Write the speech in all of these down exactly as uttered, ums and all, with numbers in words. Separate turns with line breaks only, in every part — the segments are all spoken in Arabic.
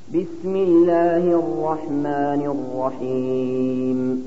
بسم الله الرحمن الرحيم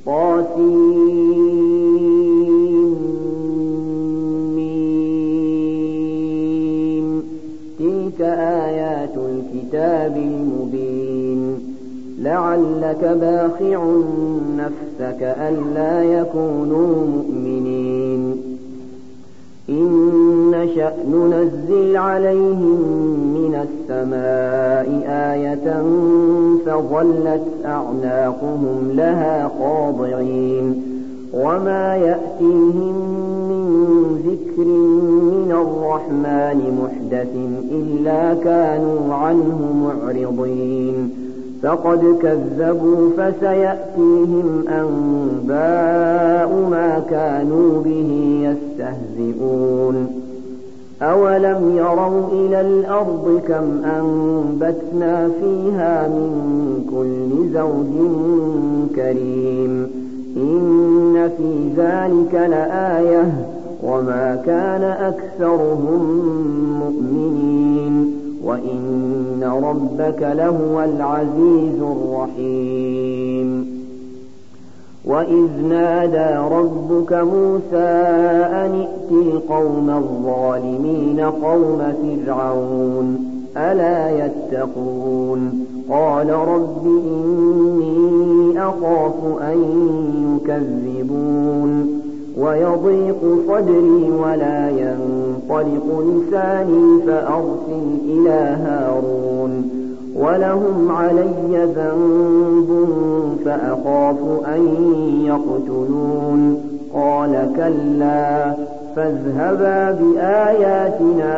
طاسيم تلك آيات الكتاب المبين لعلك باخع نفسك ألا يكونوا مؤمنين إن نشأ ننزل عليهم من السماء آية فظلت أعناقهم لها خاضعين وما يأتيهم من ذكر من الرحمن محدث إلا كانوا عنه معرضين فقد كذبوا فسيأتيهم أنباء ما كانوا به يستهزئون أولم يروا إلى الأرض كم أنبتنا فيها من كل زوج كريم إن في ذلك لآية وما كان أكثرهم مؤمنين وإن ربك لهو العزيز الرحيم وإذ نادى ربك موسى أن ائت القوم الظالمين قوم فرعون ألا يتقون قال رب إني أخاف أن يكذبون ويضيق صدري ولا ينطلق لساني فأرسل إلى هارون ولهم علي ذنب فأخاف أن يقتلون قال كلا فاذهبا بآياتنا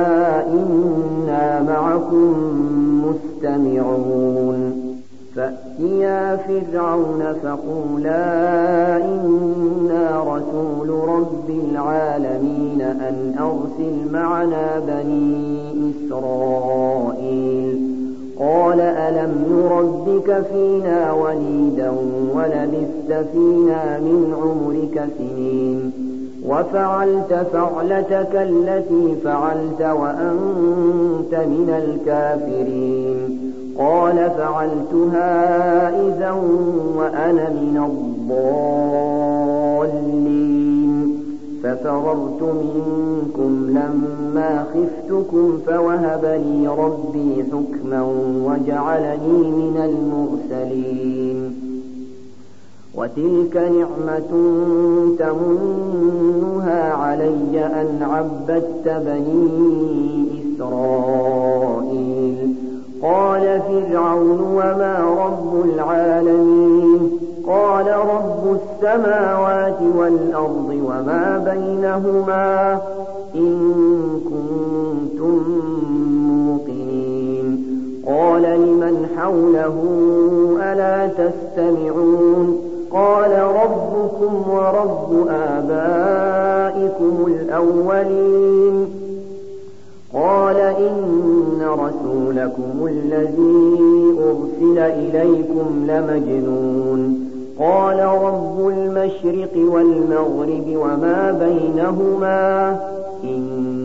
إنا معكم مستمعون فأتيا فرعون فقولا إنا رسول رب العالمين أن أرسل معنا بني إسرائيل قال ألم نربك فينا وليدا ولبثت فينا من عمرك سنين وفعلت فعلتك التي فعلت وأنت من الكافرين قال فعلتها إذا وأنا من الضالين ففررت منكم لما خفتكم فوهب لي ربي حكما وجعلني من المرسلين وتلك نعمة تمنها علي أن عبدت بني إسرائيل قال فرعون وما رب العالمين قال رب السماوات والأرض وما بينهما إن كنتم موقنين قال لمن حوله ألا تستمعون قال ربكم ورب آبائكم الأولين قال إن رسولكم الذي أرسل إليكم لمجنون قال رب المشرق والمغرب وما بينهما إن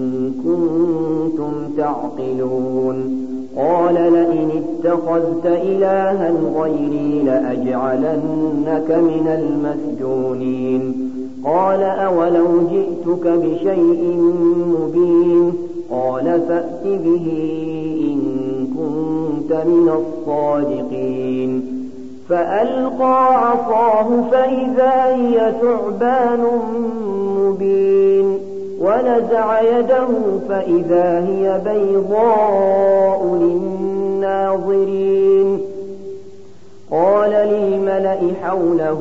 كنتم تعقلون قال لئن اتخذت إلها غيري لأجعلنك من المسجونين قال أولو جئتك بشيء مبين قال فأت به إن كنت من الصادقين فألقى عصاه فإذا هي ثعبان مبين ونزع يده فإذا هي بيضاء للناظرين قال للملأ حوله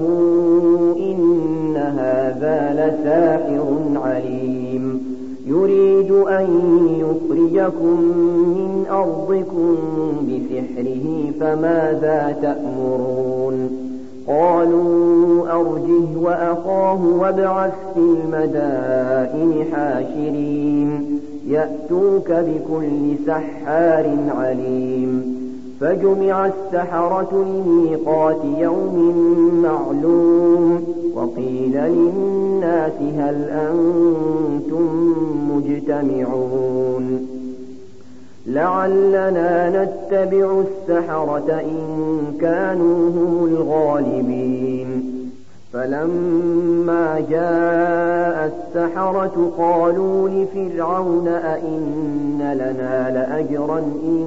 إن هذا لساحر عليم يريد أن يخرجكم من أرضكم بسحره فماذا تأمرون قالوا أرجه وأخاه وابعث في المدائن حاشرين يأتوك بكل سحار عليم فجمع السحرة لميقات يوم معلوم وقيل للناس هل أنتم مجتمعون لعلنا نتبع السحرة إن كانوا هم الغالبين. فلما جاء السحرة قالوا لفرعون أئن لنا لأجرا إن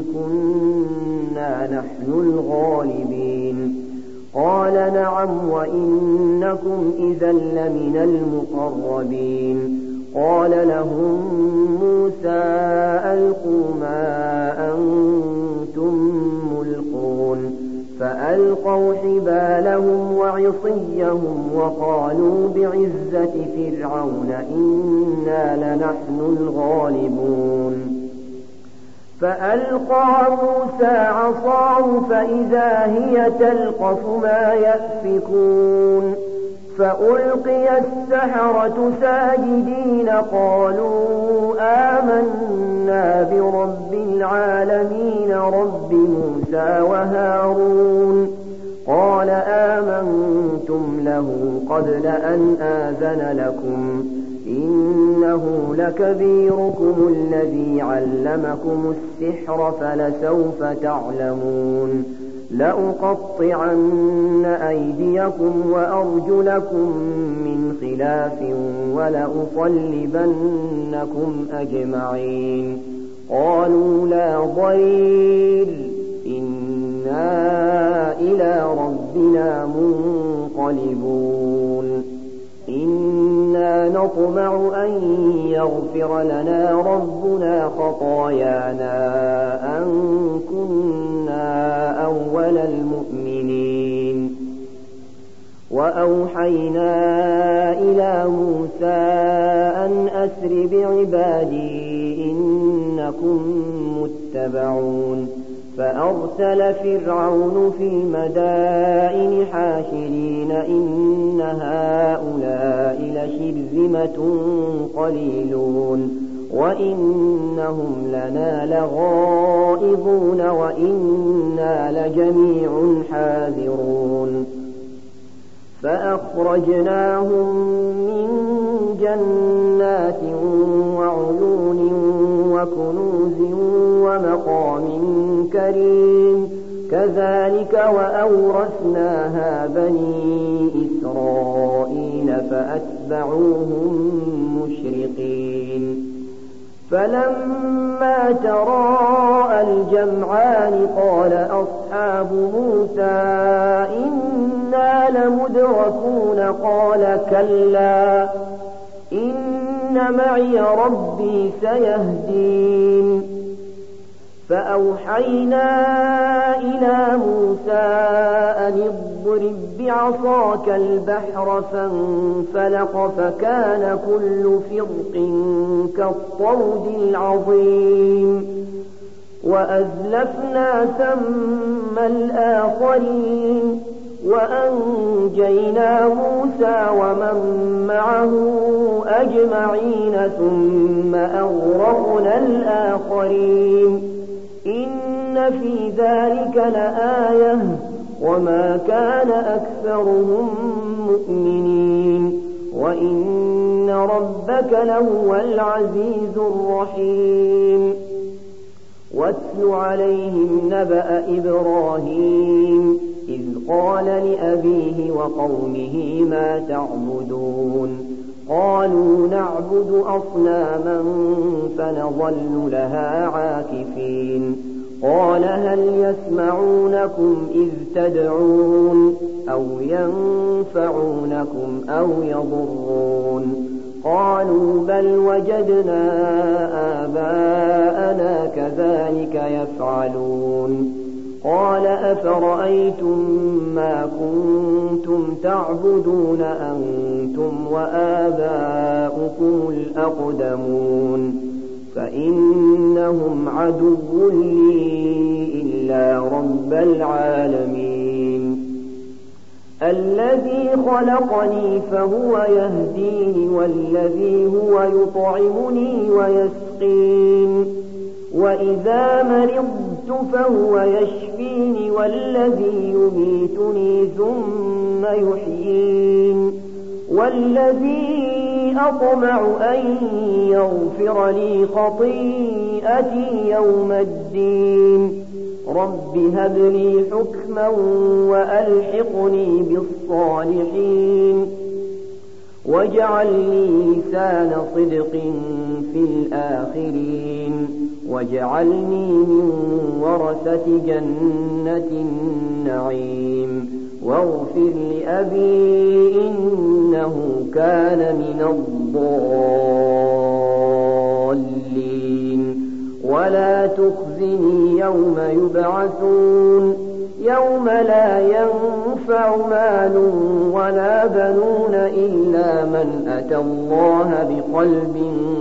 كنا نحن الغالبين. قال نعم وإنكم إذا لمن المقربين. قال لهم موسى ألقوا ما أنتم ملقون. فألقوا حبالهم وعصيهم وقالوا بعزة فرعون إنا لنحن الغالبون. فألقى موسى عصاه فإذا هي تلقف ما يأفكون. فألقي السحرة ساجدين قالوا آمنا برب العالمين رب موسى وهارون. قال آمنتم له قبل أن آذن لكم إنه لكبيركم الذي علمكم السحر فلسوف تعلمون. لأقطعن أيديكم وأرجلكم من خلاف ولأصلبنكم أجمعين. قالوا لا ضير إنا إلى ربنا منقلبون. إنا نطمع أن يغفر لنا ربنا خطايانا أن كنا أول المؤمنين. وأوحينا إلى موسى أن أسر بعبادي إنكم متبعون. فأرسل فرعون في المدائن حاشرين إن هؤلاء لشرذمة قليلون وإنهم لنا لغائظون وإنا لجميع حاذرون. فأخرجناهم من جنات وعيون وكنوز ومقام كريم. كذلك وأورثناها بني إسرائيل فأتبعوهم مشرقين. فلما تراءى الجمعان قال أصحاب موسى إنا لمدركون. قال كلا إن معي ربي سيهدين. فأوحينا إلى موسى أن اضرب بعصاك البحر فانفلق فكان كل فرق كالطود العظيم. وأزلفنا ثم الآخرين وأنجينا موسى ومن معه أجمعين ثم أغرقنا الآخرين. إن في ذلك لآية وما كان أكثرهم مؤمنين وإن ربك لهو العزيز الرحيم. واتل عليهم نبأ إبراهيم إذ قال لأبيه وقومه ما تعبدون. قالوا نعبد أصناما فنظل لها عاكفين. قال هل يسمعونكم إذ تدعون أو ينفعونكم أو يضرون. قالوا بل وجدنا آباءنا كذلك يفعلون. قال أفرأيتم ما كنتم تعبدون أنتم وآباؤكم الأقدمون فإنهم عدو لي إلا رب العالمين. الذي خلقني فهو يهديني والذي هو يطعمني ويسقين. وإذا مرضت فهو يشفيني والذي يميتني ثم يحيين. والذي أطمع أن يغفر لي خطيئتي يوم الدين رب هب لي حكما وألحقني بالصالحين واجعل لي لسان صدق في الآخرين واجعلني من ورثة جنة النعيم واغفر لأبي إنه كان من الضالين ولا تخزني يوم يبعثون يوم لا ينفع مال ولا بنون إلا من أتى الله بقلب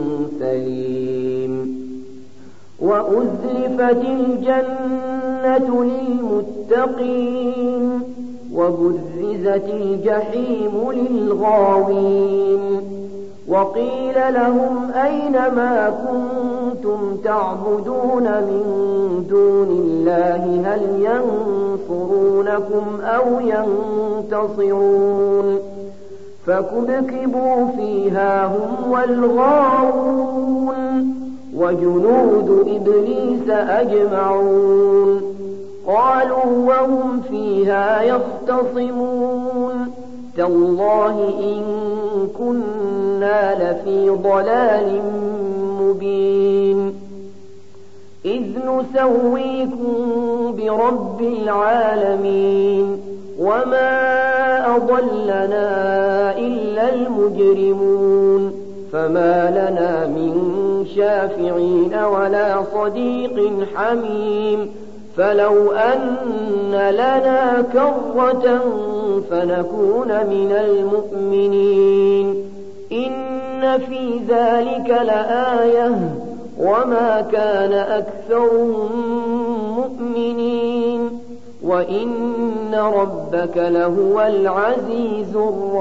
سليم وأزلفت الجنة للمتقين وبرزت الجحيم للغاوين وقيل لهم أين ما كنتم تعبدون من دون الله هل ينصرونكم أو ينتصرون فكبكبوا فيها هم والغاوون وجنود إبليس أجمعون قالوا وهم فيها يختصمون تالله إن كنا لفي ضلال مبين إذ نسويكم برب العالمين وما أضلنا إلا المجرمون فما لنا من شافعين ولا صديق حميم فلو أن لنا كرة فنكون من المؤمنين إن في ذلك لآية وما كان أكثرهم مؤمنين وإن ربك لهو العزيز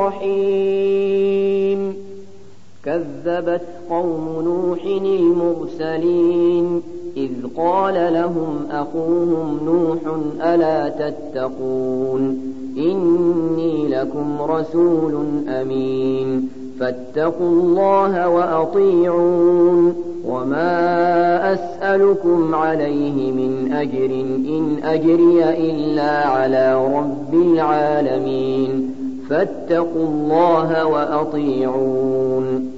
الرحيم كذبت قوم نوح المرسلين إذ قال لهم أخوهم نوح ألا تتقون إني لكم رسول أمين فاتقوا الله وأطيعون وما أسألكم عليه من أجر إن أجري إلا على رب العالمين فاتقوا الله وأطيعون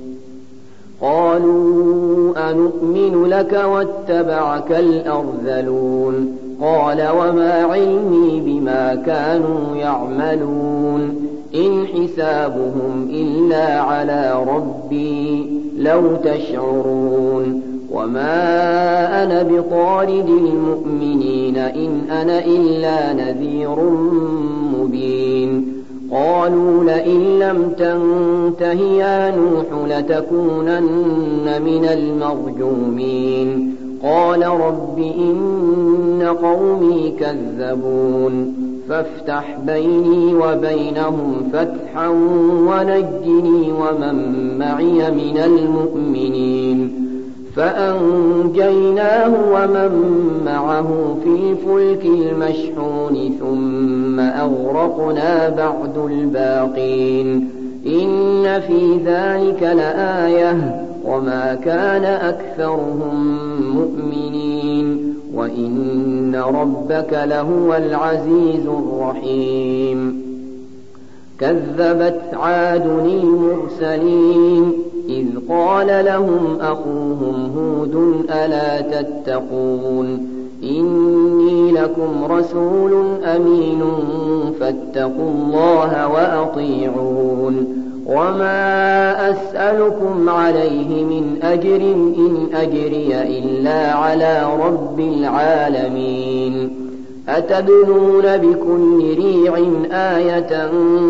قالوا أنؤمن لك واتبعك الأرذلون قال وما علمي بما كانوا يعملون إن حسابهم إلا على ربي لو تشعرون وما أنا بطارد المؤمنين إن أنا إلا نذير مبين قالوا لئن لم تنته يا نوح لتكونن من المرجومين قال رب إن قومي كذبون فافتح بيني وبينهم فتحا ونجني ومن معي من المؤمنين فأنجيناه ومن معه في الفلك المشحون ثم أغرقنا بعد الباقين إن في ذلك لآية وما كان أكثرهم مؤمنين وإن ربك لهو العزيز الرحيم كذبت عاد المرسلين إذ قال لهم أخوهم هود ألا تتقون إني لكم رسول أمين فاتقوا الله وأطيعون وما أسألكم عليه من أجر إن أجري إلا على رب العالمين أتبنون بكل ريع آية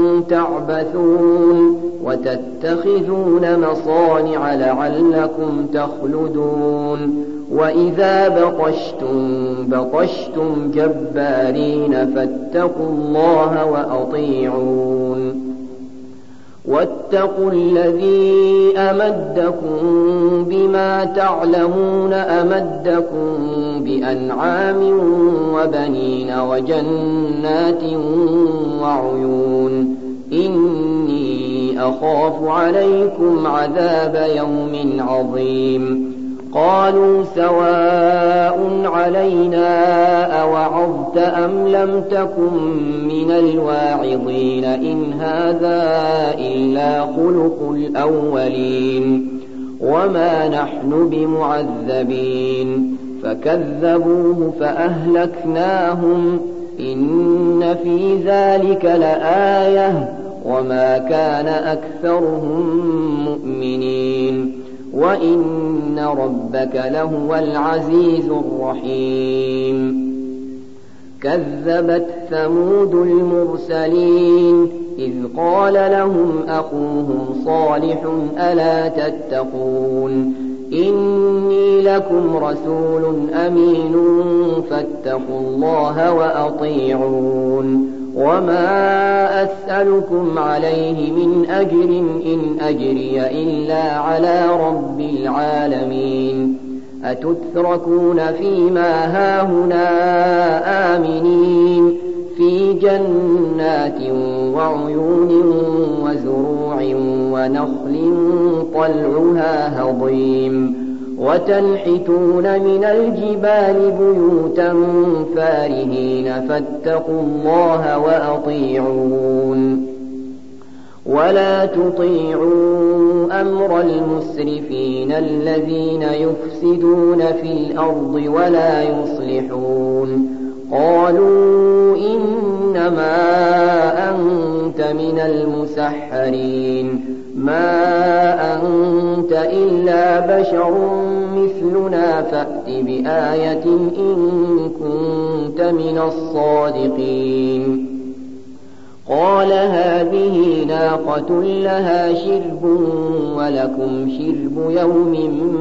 تعبثون وتتخذون مصانع لعلكم تخلدون وإذا بطشتم بطشتم جبارين فاتقوا الله وأطيعون واتقوا الذي أمدكم بما تعلمون أمدكم بأنعام وبنين وجنات وعيون إني أخاف عليكم عذاب يوم عظيم قالوا سواء علينا أوعظت أم لم تكن من الواعظين إن هذا إلا خلق الأولين وما نحن بمعذبين فكذبوه فأهلكناهم إن في ذلك لآية وما كان أكثرهم مؤمنين وإن ربك لهو العزيز الرحيم كذبت ثمود المرسلين إذ قال لهم أخوهم صالح ألا تتقون إني لكم رسول أمين فاتقوا الله وأطيعون وما أسألكم عليه من أجر إن أجري إلا على رب العالمين أتتركون فيما هاهنا آمنين في جنات وعيون وزروع ونخل طلعها هضيم وتنحتون من الجبال بيوتا فارهين فاتقوا الله وأطيعون ولا تطيعوا أمر المسرفين الذين يفسدون في الأرض ولا يصلحون قالوا إنما أنت من المسحرين ما أنت إلا بشر مثلنا فأت بآية إن كنت من الصادقين قال هذه ناقة لها شرب ولكم شرب يوم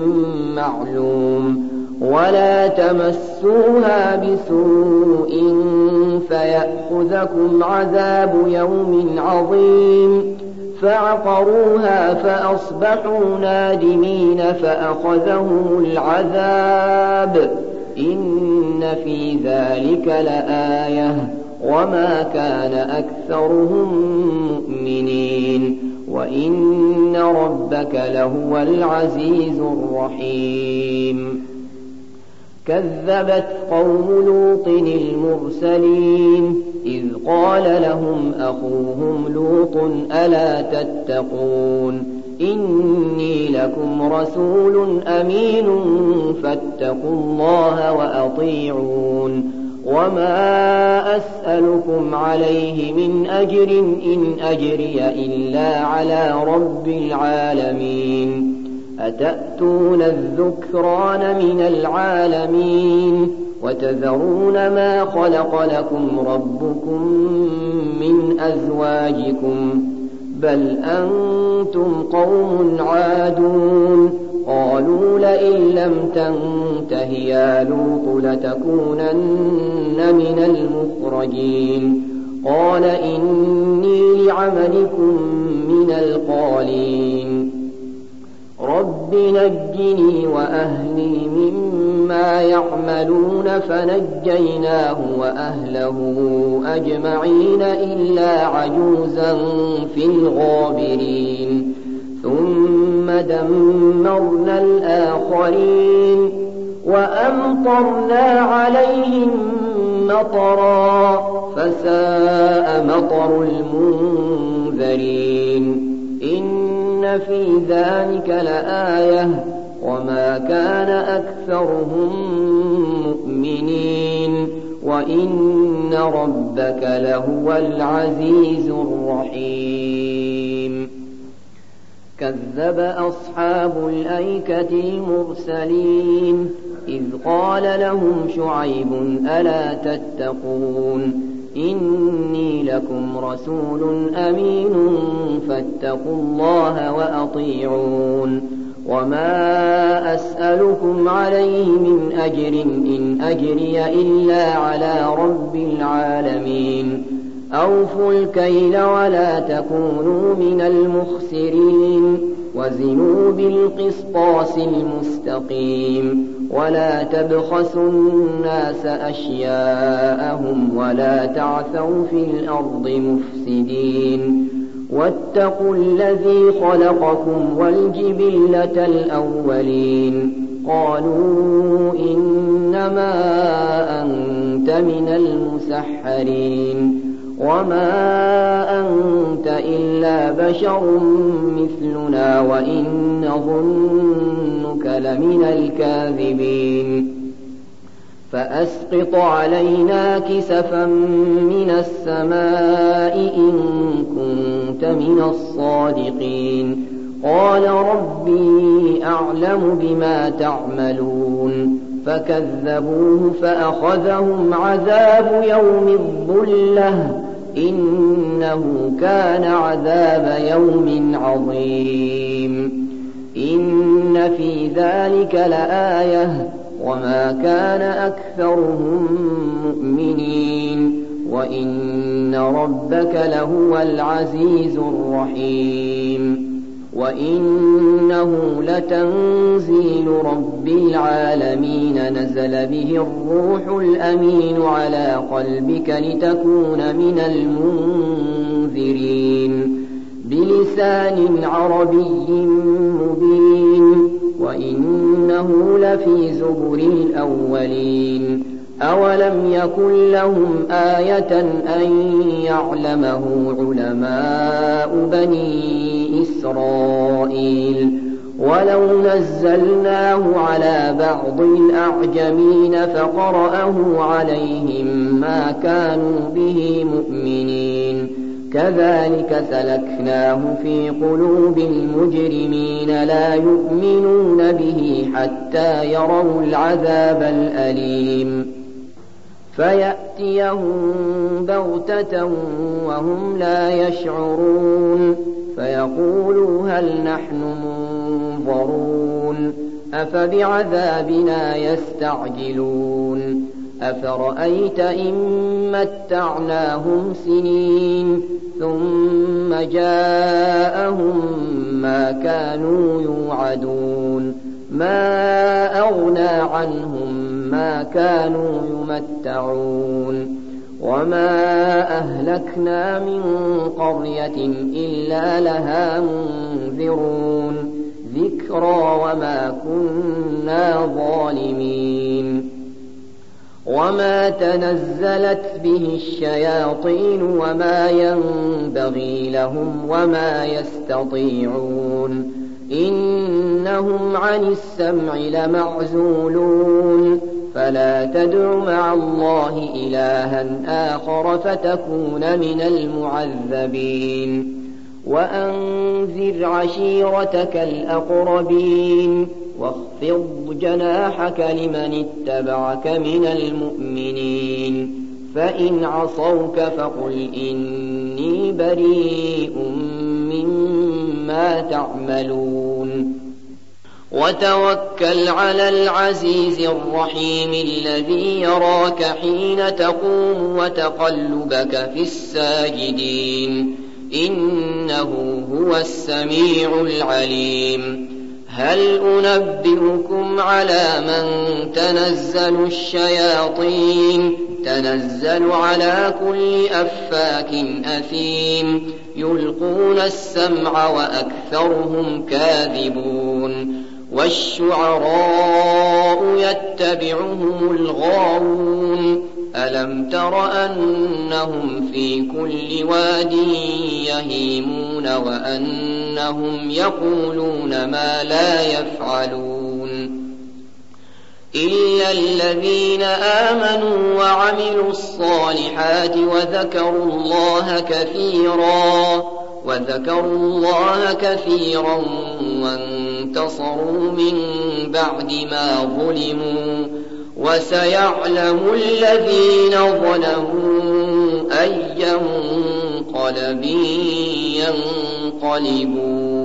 معلوم ولا تمسوها بسوء فيأخذكم عذاب يوم عظيم فعقروها فأصبحوا نادمين فأخذهم العذاب إن في ذلك لآية وما كان أكثرهم مؤمنين وإن ربك لهو العزيز الرحيم كذبت قوم لوط المرسلين إذ قال لهم أخوهم لوط ألا تتقون إني لكم رسول أمين فاتقوا الله وأطيعون وما أسألكم عليه من أجر إن أجري إلا على رب العالمين أتأتون الذكران من العالمين وتذرون ما خلق لكم ربكم من أزواجكم بل أنتم قوم عادون قالوا لئن لم تنته يا لوط لتكونن من المخرجين قال إني لعملكم من القالين رب نجني وأهلي مما يعملون فنجيناه وأهله أجمعين إلا عجوزا في الغابرين ثم دمرنا الآخرين وأمطرنا عليهم مطرا فساء مطر المنذرين إن في ذلك لآية وما كان أكثرهم مؤمنين وإن ربك لهو العزيز الرحيم كذب أصحاب الأيكة المرسلين إذ قال لهم شعيب ألا تتقون إني لكم رسول أمين فاتقوا الله وأطيعون وما أسألكم عليه من أجر إن أجري إلا على رب العالمين أوفوا الكيل ولا تكونوا من المخسرين وزنوا بالقسطاس المستقيم ولا تبخسوا الناس أشياءهم ولا تعثوا في الأرض مفسدين واتقوا الذي خلقكم والجبلة الأولين قالوا إنما أنت من المسحرين وما أنت إلا بشر مثلنا وإن نظنك لمن الكاذبين فأسقط علينا كسفا من السماء إن كنت من الصادقين قال ربي أعلم بما تعملون فكذبوه فأخذهم عذاب يوم الظلة إنه كان عذاب يوم عظيم إن في ذلك لآية وما كان أكثرهم مؤمنين وإن ربك لهو العزيز الرحيم وإنه لتنزيل رب العالمين نزل به الروح الأمين على قلبك لتكون من المنذرين بلسان عربي مبين وإنه لفي زبر الأولين أولم يكن لهم آية أن يعلمه علماء بني إسرائيل ولو نزلناه على بعض الأعجمين فقرأه عليهم ما كانوا به مؤمنين كذلك سلكناه في قلوب المجرمين لا يؤمنون به حتى يروا العذاب الأليم فيأتيهم بغتة وهم لا يشعرون فيقولوا هل نحن منظرون أفبعذابنا يستعجلون أفرأيت إن متعناهم سنين ثم جاءهم ما كانوا يوعدون ما أغنى عنهم ما كانوا يمتعون وما أهلكنا من قرية إلا لها منذرون ذكرى وما كنا ظالمين وما تنزلت به الشياطين وما ينبغي لهم وما يستطيعون إنهم عن السمع لمعزولون فلا تدع مع الله إلها آخر فتكون من المعذبين وأنذر عشيرتك الأقربين واخفض جناحك لمن اتبعك من المؤمنين فإن عصوك فقل إني بريء مما تعملون وتوكل على العزيز الرحيم الذي يراك حين تقوم وتقلبك في الساجدين إنه هو السميع العليم هل أنبئكم على من تنزل الشياطين تنزل على كل أفاك أثيم يلقون السمع وأكثرهم كاذبون والشعراء يتبعهم الغاوون ألم تر أنهم في كل واد يهيمون وأنهم يقولون ما لا يفعلون إلا الذين آمنوا وعملوا الصالحات وذكروا الله كثيرا وذكروا الله كثيرا وانتصروا من بعد ما ظلموا وسيعلم الذين ظلموا أي منقلب ينقلبون